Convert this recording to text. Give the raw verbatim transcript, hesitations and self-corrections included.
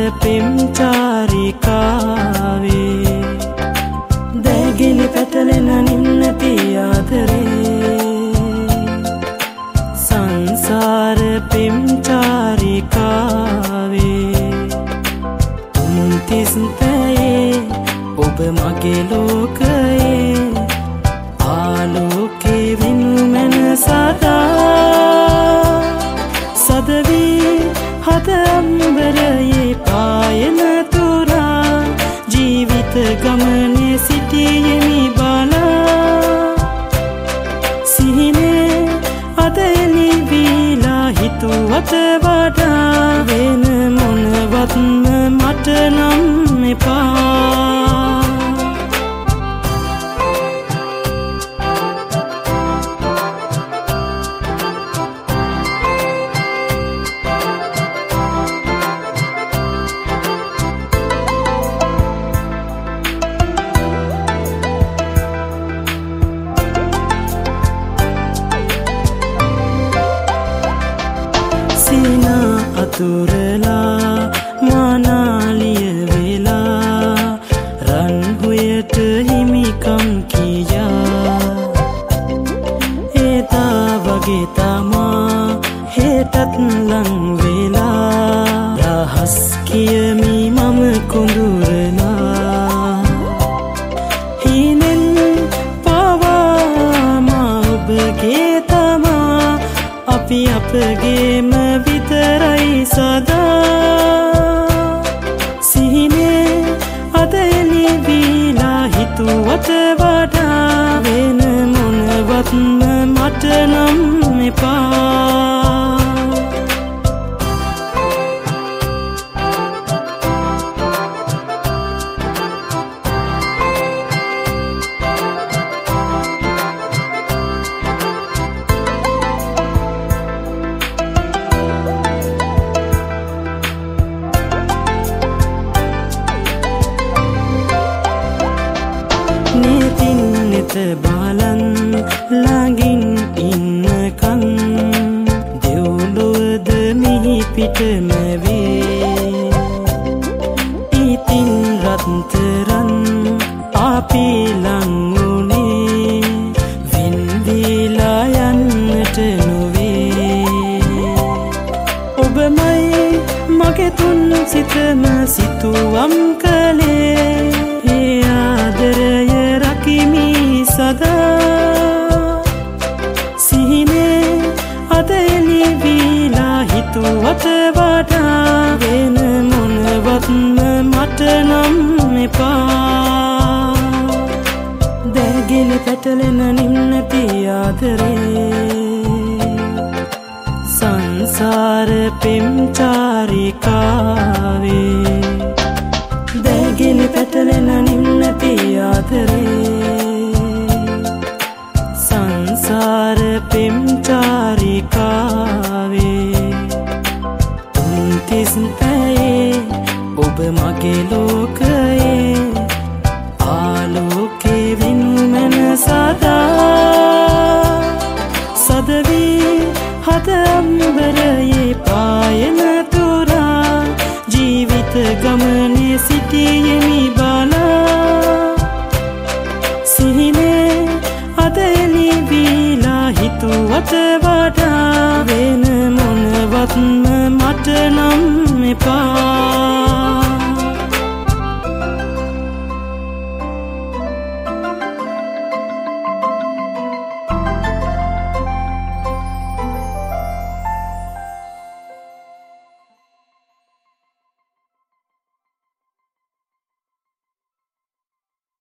පෙම් චාරිකාවේ දැගිලි පැටලෙන නිම්නති ආදරේ සංසාර පෙම් චාරිකාවේ තුන්තිස් පැයේ ඔබ මගේ ලෝකයේ ආලෝකේ වෙනු මැන සදා සදවී හද අම්බරයේ පායන තුරා ජීවිත ගමනේ සිටියෙමි බලා සිහිනේ අද එලි වීලා හිතුවට වඩා වෙන මොනවත්ම මට නම් එපා සීනා අතුරලා මානාලිය වෙලා රන් හොයට හිමිකම් කියා ඒතා වගේ තමා හෙටත් ලං වෙලා රහස් කියමි මම කුඳුරලා හිනෙන් පවා මා ඔබගේ තමා අපි අපගේම විතරයි සදා සිහිනේ අද එලි වීලා හිතුවට වඩා වෙන මොනවත්ම මට නම් එපා නෙතින් නෙත බලන් ළඟින් ඉන්නකන් දෙව්ලොවද මිහි පිටම වේ ඉතින් රත්තරන් අපි ලං වුණේ වෙන් වේලා යන්නට නොවේ ඔබමයි මගේ තුන් සිතම සිතුවම් කළේ ඒ ආදරය රකිමි සදා සිහිනේ අද එලි වීලා හිතුවට වඩා වෙන මොනවත්ම මට නම් එපා දැගිලි පැටලෙන නිම්නති ආදරේ සංසාර පෙම් චාරිකාවේ දැගිලි පැටලෙන නිම්නති ආදරේ සංසාර පෙම් චාරිකාවේ තුන්තිස් පැයේ ඔබ මගේ ලෝකයේ ආලෝකේ වෙනු මැන සදා සදවී හද අම්බරයේ පායන තුරා ජීවිත ගමනේ සිටියෙමි බලා සිහිනේ අද එලි වීලා හිතුවට වඩා වෙන මොනවත්ම මට නම් එපා